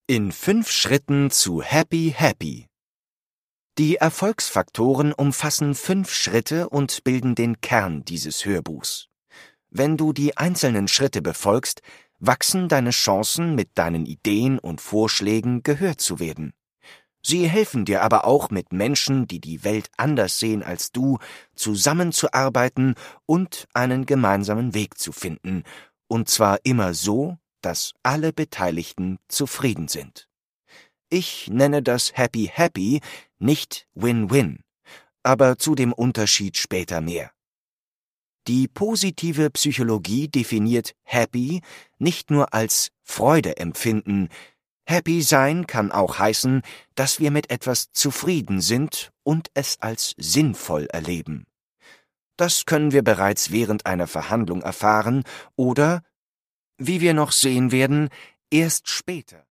In 5 Schritten zu Happy Happy. Die Erfolgsfaktoren umfassen 5 Schritte und bilden den Kern dieses Hörbuchs. Wenn du die einzelnen Schritte befolgst, wachsen deine Chancen, mit deinen Ideen und Vorschlägen gehört zu werden. Sie helfen dir aber auch, mit Menschen, die die Welt anders sehen als du, zusammenzuarbeiten und einen gemeinsamen Weg zu finden, und zwar immer so, dass alle Beteiligten zufrieden sind. Ich nenne das Happy Happy, nicht Win-Win, aber zu dem Unterschied später mehr. Die positive Psychologie definiert Happy nicht nur als Freude empfinden. Happy sein kann auch heißen, dass wir mit etwas zufrieden sind und es als sinnvoll erleben. Das können wir bereits während einer Verhandlung erfahren oder, wie wir noch sehen werden, erst später.